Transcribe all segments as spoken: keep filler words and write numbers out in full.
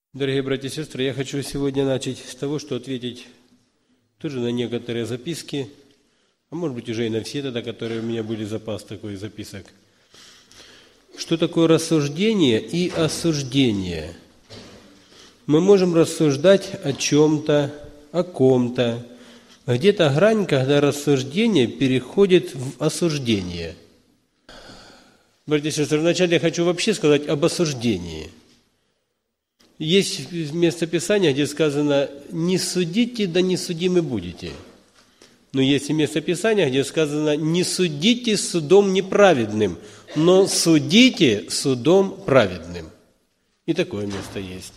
Дорогие братья и сестры, я хочу сегодня начать с того, что ответить тоже на некоторые записки, а может быть уже и на все тогда, которые у меня были запас такой записок. Что такое рассуждение и осуждение? Мы можем рассуждать о чем-то, о ком-то. Где-то грань, когда рассуждение переходит в осуждение. Братья и сестры, вначале я хочу вообще сказать об осуждении. Есть место Писания, где сказано «не судите, да не судимы будете». Но есть и место Писания, где сказано «не судите судом неправедным, но судите судом праведным». И такое место есть.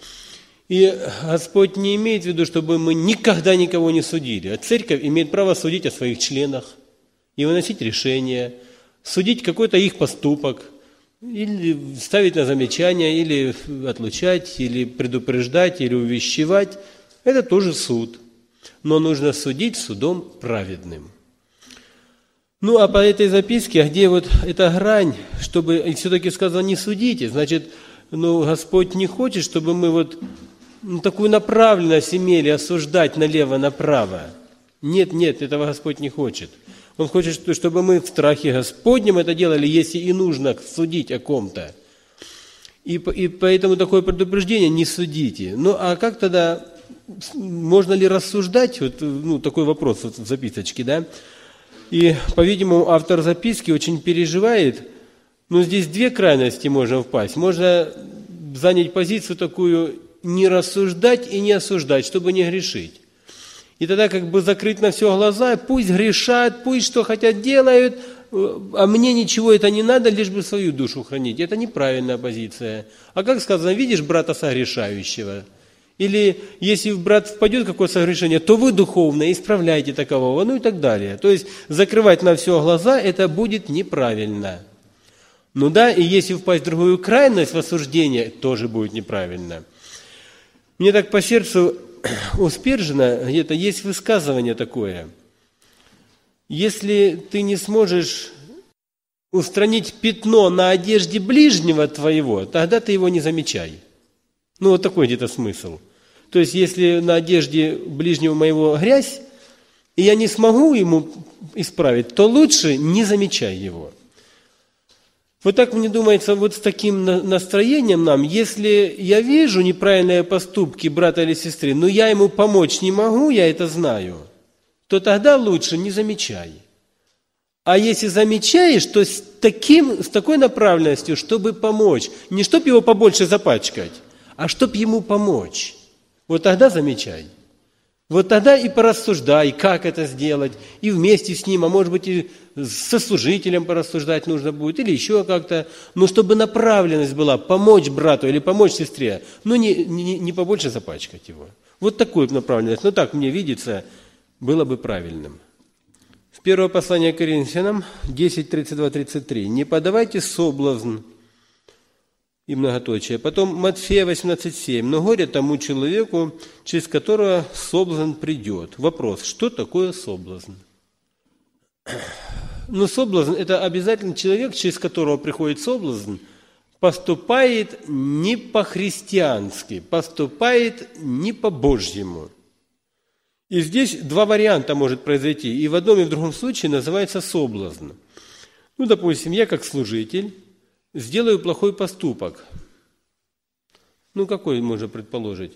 И Господь не имеет в виду, чтобы мы никогда никого не судили. А церковь имеет право судить о своих членах и выносить решения, судить какой-то их поступок, или ставить на замечание, или отлучать, или предупреждать, или увещевать. Это тоже суд. Но нужно судить судом праведным. Ну, а по этой записке, где вот эта грань, чтобы все-таки сказано «не судите», значит, ну, Господь не хочет, чтобы мы вот ну, такую направленность имели осуждать налево-направо. Нет, нет, этого Господь не хочет. Он хочет, чтобы мы в страхе Господнем это делали, если и нужно судить о ком-то. И, и поэтому такое предупреждение «не судите». Ну, а как тогда, можно ли рассуждать? Вот, ну, такой вопрос вот в записочке, да? И, по-видимому, автор записки очень переживает. Ну, здесь две крайности можно впасть. Можно занять позицию такую «не рассуждать и не осуждать», чтобы не грешить. И тогда как бы закрыть на все глаза, пусть грешат, пусть что хотят делают, а мне ничего это не надо, лишь бы свою душу хранить. Это неправильная позиция. А как сказано, видишь брата согрешающего? Или если брат впадет в какое-то согрешение, то вы духовно исправляйте такового, ну и так далее. То есть закрывать на все глаза, это будет неправильно. Ну да, и если впасть в другую крайность, в осуждение, тоже будет неправильно. Мне так по сердцу у Спержина где-то есть высказывание такое. Если ты не сможешь устранить пятно на одежде ближнего твоего, тогда ты его не замечай. Ну, вот такой где-то смысл. То есть, если на одежде ближнего моего грязь, и я не смогу ему исправить, то лучше не замечай его. Вот так мне думается, вот с таким настроением нам, если я вижу неправильные поступки брата или сестры, но я ему помочь не могу, я это знаю, то тогда лучше не замечай. А если замечаешь, то с, таким, с такой направленностью, чтобы помочь, не чтобы его побольше запачкать, а чтобы ему помочь, вот тогда замечай. Вот тогда и порассуждай, как это сделать, и вместе с ним, а может быть и со служителем порассуждать нужно будет, или еще как-то, но чтобы направленность была помочь брату или помочь сестре, но не, не, не побольше запачкать его. Вот такую направленность, ну так мне видится, было бы правильным. В первое послание к Коринфянам десять, тридцать два, тридцать три. «Не подавайте соблазн» и многоточие. Потом Матфея восемнадцать, семь. «Но горе тому человеку, через которого соблазн придет». Вопрос, что такое соблазн? Ну, соблазн – это обязательно человек, через которого приходит соблазн, поступает не по-христиански, поступает не по-божьему. И здесь два варианта может произойти. И в одном, и в другом случае называется соблазн. Ну, допустим, я как служитель сделаю плохой поступок. Ну, какой можно предположить?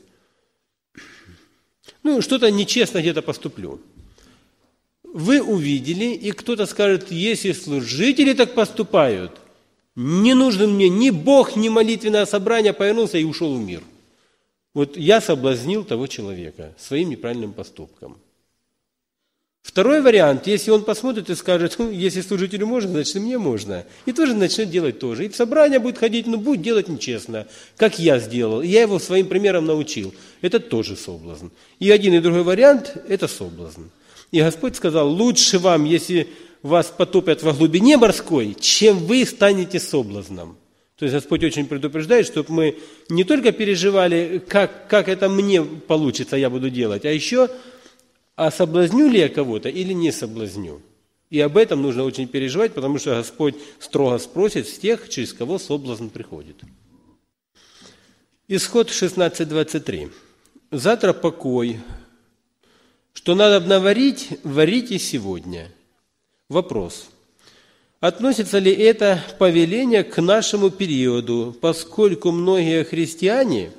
Ну, что-то нечестно где-то поступлю. Вы увидели, и кто-то скажет, если служители так поступают, не нужен мне ни Бог, ни молитвенное собрание, повернулся и ушел в мир. Вот я соблазнил того человека своим неправильным поступком. Второй вариант, если он посмотрит и скажет, ну, если служителю можно, значит и мне можно. И тоже начнет делать тоже. И в собрание будет ходить, но будет делать нечестно, как я сделал. Я его своим примером научил. Это тоже соблазн. И один, и другой вариант – это соблазн. И Господь сказал, лучше вам, если вас потопят во глубине морской, чем вы станете соблазном. То есть Господь очень предупреждает, чтобы мы не только переживали, как, как это мне получится, я буду делать, а еще, а соблазню ли я кого-то или не соблазню. И об этом нужно очень переживать, потому что Господь строго спросит с тех, через кого соблазн приходит. Исход шестнадцать двадцать три. «Завтра покой. Что надо наварить, варите сегодня». Вопрос. Относится ли это повеление к нашему периоду, поскольку многие христиане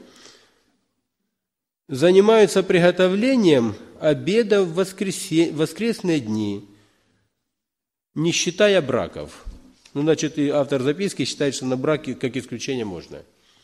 занимаются приготовлением обеда в воскресе... воскресные дни, не считая браков? Ну, значит, и автор записки считает, что на браки как исключение можно.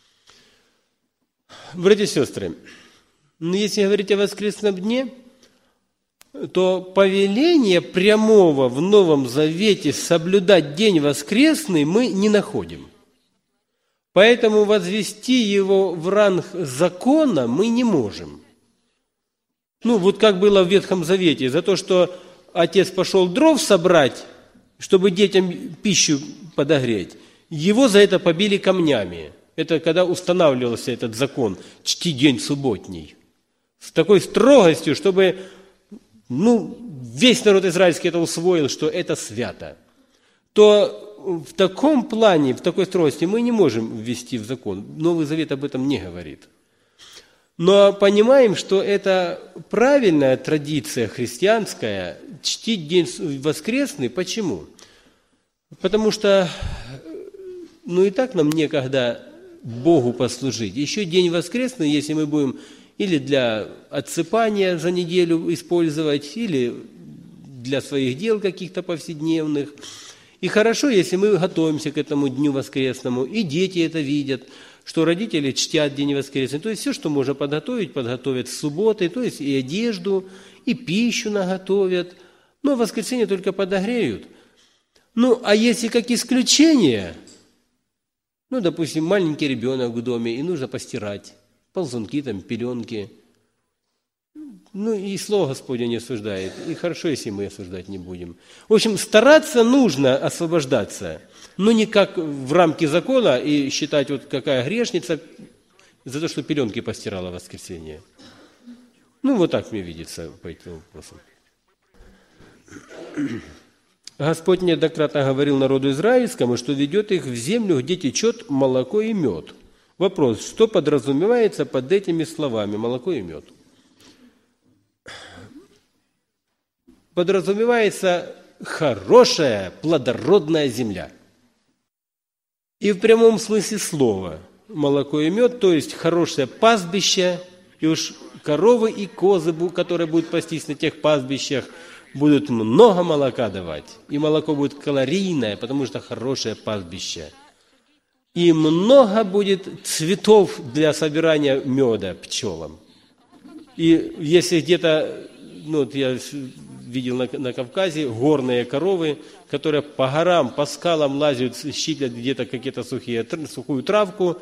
Братья и сестры, ну, если говорить о воскресном дне, то повеление прямого в Новом Завете соблюдать день воскресный мы не находим. Поэтому возвести его в ранг закона мы не можем. Ну, вот как было в Ветхом Завете, за то, что отец пошел дров собрать, чтобы детям пищу подогреть, его за это побили камнями. Это когда устанавливался этот закон «чти день субботний». С такой строгостью, чтобы ну, весь народ израильский это усвоил, что это свято. То в таком плане, в такой строгости мы не можем ввести в закон. Новый Завет об этом не говорит. Но понимаем, что это правильная традиция христианская чтить день воскресный. Почему? Потому что ну и так нам некогда Богу послужить. Еще день воскресный, если мы будем или для отсыпания за неделю использовать, или для своих дел каких-то повседневных. И хорошо, если мы готовимся к этому дню воскресному, и дети это видят, что родители чтят день воскресный. То есть все, что можно подготовить, подготовят с субботы, то есть и одежду, и пищу наготовят. Но в воскресенье только подогреют. Ну, а если как исключение, ну, допустим, маленький ребенок в доме, и нужно постирать, ползунки, там, пеленки. Ну, и Слово Господне не осуждает. И хорошо, если мы осуждать не будем. В общем, стараться нужно освобождаться, но не как в рамки закона и считать, вот какая грешница за то, что пеленки постирала в воскресенье. Ну, вот так мне видится по этим вопросам. Господь неоднократно говорил народу израильскому, что ведет их в землю, где течет молоко и мед. Вопрос, что подразумевается под этими словами «молоко и мед»? Подразумевается хорошая, плодородная земля. И в прямом смысле слова молоко и мед, то есть хорошее пастбище, и уж коровы и козы, которые будут пастись на тех пастбищах, будут много молока давать. И молоко будет калорийное, потому что хорошее пастбище. И много будет цветов для собирания меда пчелам. И если где-то, ну вот я видел на, на Кавказе, горные коровы, которые по горам, по скалам лазят, щиплят где-то какие-то сухие, сухую травку.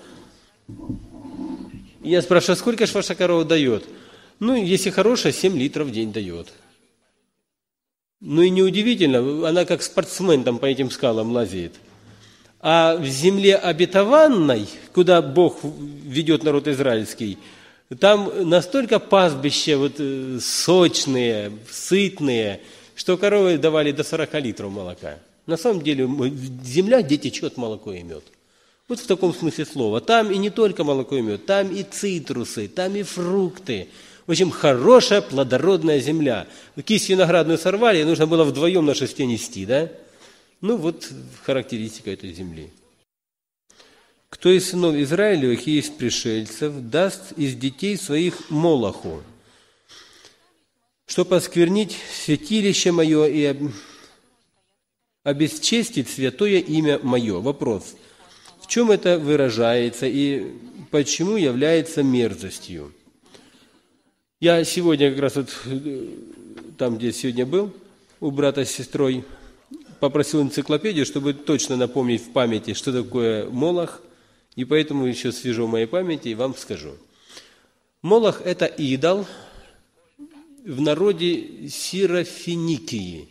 И я спрашиваю, сколько же ваша корова дает? Ну, если хорошая, семь литров в день дает. Ну и неудивительно, она как спортсмен там по этим скалам лазит. А в земле обетованной, куда Бог ведет народ израильский, там настолько пастбища вот, сочные, сытные, что коровы давали до сорока литров молока. На самом деле земля, где течет молоко и мед. Вот в таком смысле слова. Там и не только молоко и мед, там и цитрусы, там и фрукты. В общем, хорошая плодородная земля. Кисть виноградную сорвали, и нужно было вдвоем на шесте нести, да? Ну, вот характеристика этой земли. Кто из сынов Израилевых и из пришельцев даст из детей своих Молоху, чтобы осквернить святилище мое и обесчестить святое имя мое? Вопрос. В чем это выражается и почему является мерзостью? Я сегодня как раз вот там, где сегодня был, у брата с сестрой, попросил энциклопедию, чтобы точно напомнить в памяти, что такое Молох, и поэтому еще свежо в моей памяти и вам скажу. Молох – это идол в народе Сирофиникии.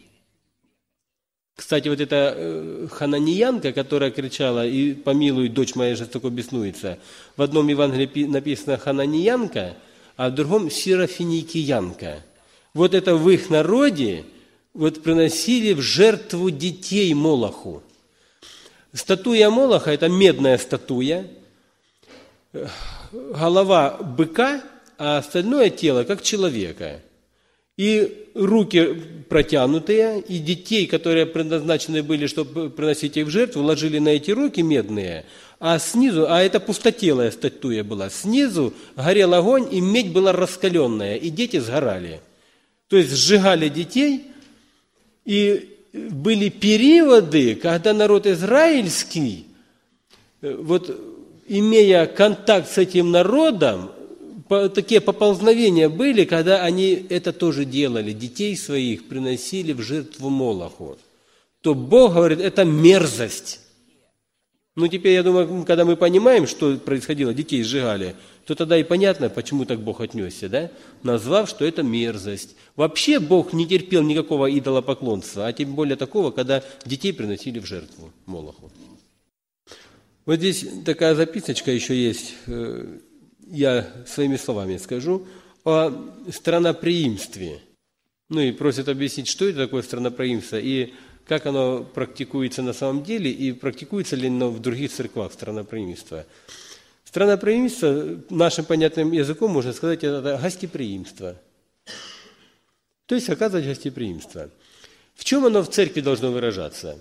Кстати, вот эта хананиянка, которая кричала «И помилуй, дочь моя жестоко беснуется», в одном Евангелии написано «хананиянка», а в другом «сирофиникиянка». Вот это в их народе вот приносили в жертву детей Молоху. Статуя Молоха – это медная статуя. голова быка, а остальное тело как человека. И руки протянутые, и детей, которые предназначены были, чтобы приносить их в жертву, ложили на эти руки медные, а снизу, а это пустотелая статуя была, снизу горел огонь, и медь была раскаленная, и дети сгорали. То есть сжигали детей, и были периоды, когда народ израильский, вот имея контакт с этим народом, такие поползновения были, когда они это тоже делали, детей своих приносили в жертву Молоху. То Бог говорит, это мерзость. Ну, теперь, я думаю, когда мы понимаем, что происходило, детей сжигали, то тогда и понятно, почему так Бог отнесся, да? Назвав, что это мерзость. Вообще Бог не терпел никакого идолопоклонства, а тем более такого, когда детей приносили в жертву Молоху. Вот здесь такая записочка еще есть, я своими словами скажу, о странноприимстве. Ну и просят объяснить, что это такое странноприимство, и как оно практикуется на самом деле, и практикуется ли оно в других церквах странноприимство. Странноприимство, нашим понятным языком, можно сказать, это гостеприимство. То есть оказывать гостеприимство. В чем оно в церкви должно выражаться?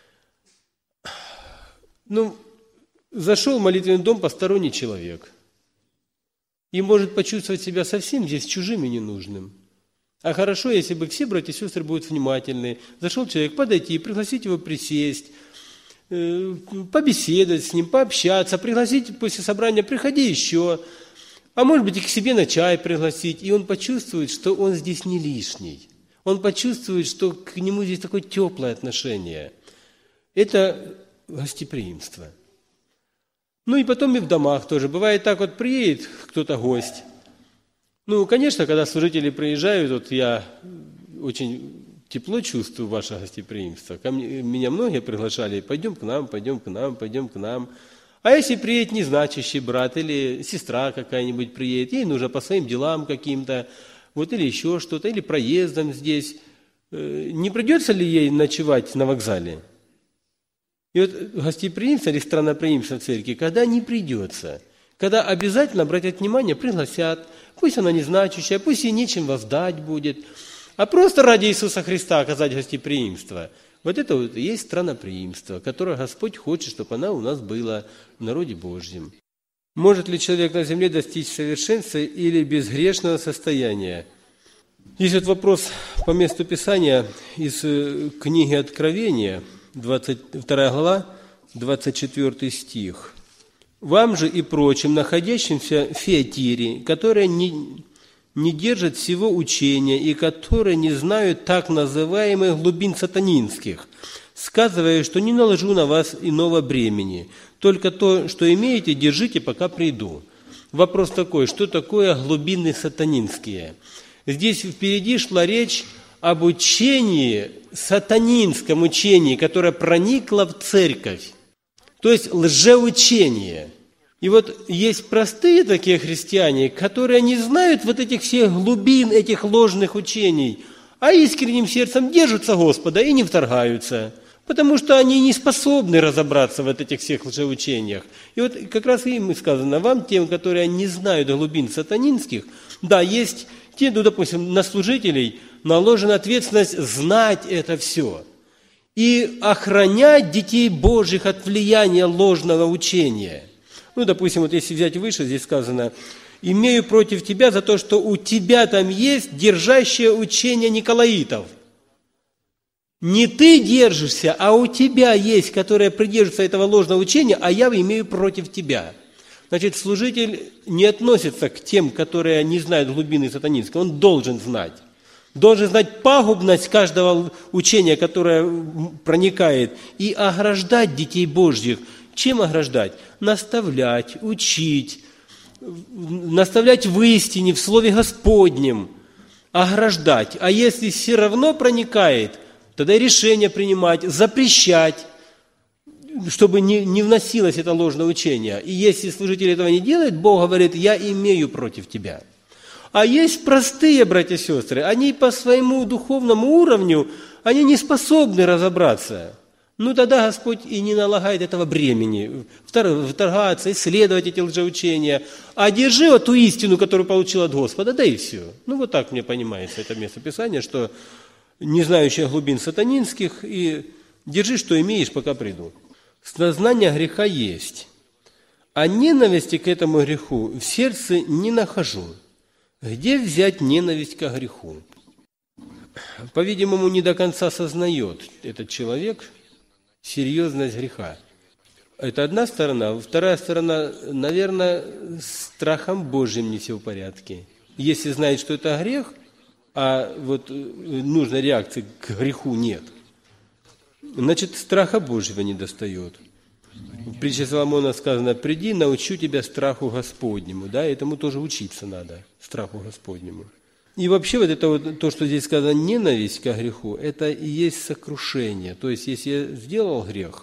Ну, зашел в молитвенный дом посторонний человек и может почувствовать себя совсем здесь чужим и ненужным. А хорошо, если бы все братья и сестры будут внимательны. Зашел человек, подойти, пригласить его присесть, побеседовать с ним, пообщаться, пригласить после собрания, приходи еще, а может быть и к себе на чай пригласить, и он почувствует, что он здесь не лишний. Он почувствует, что к нему здесь такое теплое отношение. Это гостеприимство. Ну и потом и в домах тоже. Бывает так вот, приедет кто-то гость. Ну, конечно, когда служители приезжают, вот я очень тепло чувствую ваше гостеприимство. Ко мне, меня многие приглашали, пойдем к нам, пойдем к нам, пойдем к нам. А если приедет незначащий брат или сестра какая-нибудь приедет, ей нужно по своим делам каким-то, вот или еще что-то, или проездом здесь, не придется ли ей ночевать на вокзале? И вот гостеприимство или странноприимство в церкви, когда не придется, когда обязательно обратят внимание, пригласят, пусть она незначащая, пусть ей нечем воздать будет, а просто ради Иисуса Христа оказать гостеприимство. Вот это вот и есть странноприимство, которое Господь хочет, чтобы оно у нас было в народе Божьем. Может ли человек на земле достичь совершенства или безгрешного состояния? Здесь вот вопрос по месту Писания из книги Откровения, двадцать вторая глава, двадцать четвёртый стих. «Вам же и прочим, находящимся в Фиатире, которые не, не держат всего учения и которые не знают так называемых глубин сатанинских, сказывая, что не наложу на вас иного бремени, только то, что имеете, держите, пока приду». Вопрос такой, что такое глубины сатанинские? Здесь впереди шла речь об учении, сатанинском учении, которое проникло в церковь. То есть лжеучение. И вот есть простые такие христиане, которые не знают вот этих всех глубин, этих ложных учений, а искренним сердцем держатся Господа и не вторгаются, потому что они не способны разобраться в этих всех лжеучениях. И вот как раз им и сказано, вам, тем, которые не знают глубин сатанинских, да, есть те, ну, допустим, на служителей наложена ответственность знать это все и охранять детей Божьих от влияния ложного учения. Ну, допустим, вот если взять выше, здесь сказано, «Имею против тебя за то, что у тебя там есть держащее учение Николаитов». Не ты держишься, а у тебя есть, которые придерживаются этого ложного учения, а я имею против тебя. Значит, служитель не относится к тем, которые не знают глубины сатанинской, он должен знать. Должен знать пагубность каждого учения, которое проникает, и ограждать детей Божьих. Чем ограждать? Наставлять, учить, наставлять в истине, в Слове Господнем, ограждать. А если все равно проникает, тогда решение принимать, запрещать, чтобы не, не вносилось это ложное учение. И если служитель этого не делает, Бог говорит, я имею против тебя. А есть простые братья и сестры, они по своему духовному уровню, они не способны разобраться. ну тогда Господь и не налагает этого бремени, вторгаться, исследовать эти лжеучения, а держи вот ту истину, которую получил от Господа, да и все. Ну вот так мне понимается это место Писания, что не знающих глубин сатанинских, и держи, что имеешь, пока приду. Сознание греха есть, а ненависти к этому греху в сердце не нахожу. Где взять ненависть к греху? По-видимому, не до конца сознает этот человек серьезность греха. Это одна сторона. Вторая сторона, наверное, с страхом Божьим не все в порядке. Если знает, что это грех, а вот нужной реакции к греху нет, значит, страха Божьего не достает. В притче Соломона сказано: «Приди, научу тебя страху Господнему». Да, этому тоже учиться надо, страху Господнему. И вообще вот это вот, то, что здесь сказано, ненависть к греху, это и есть сокрушение. То есть, если я сделал грех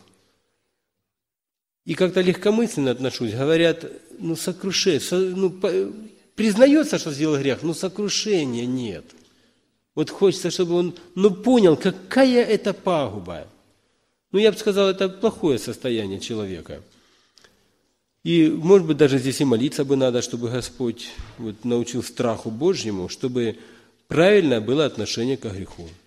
и как-то легкомысленно отношусь, говорят, ну, сокрушение, ну, признается, что сделал грех, но сокрушения нет. Вот хочется, чтобы он, ну, понял, какая это пагуба. Ну, я бы сказал, это плохое состояние человека. И, может быть, даже здесь и молиться бы надо, чтобы Господь вот научил страху Божьему, чтобы правильное было отношение к греху.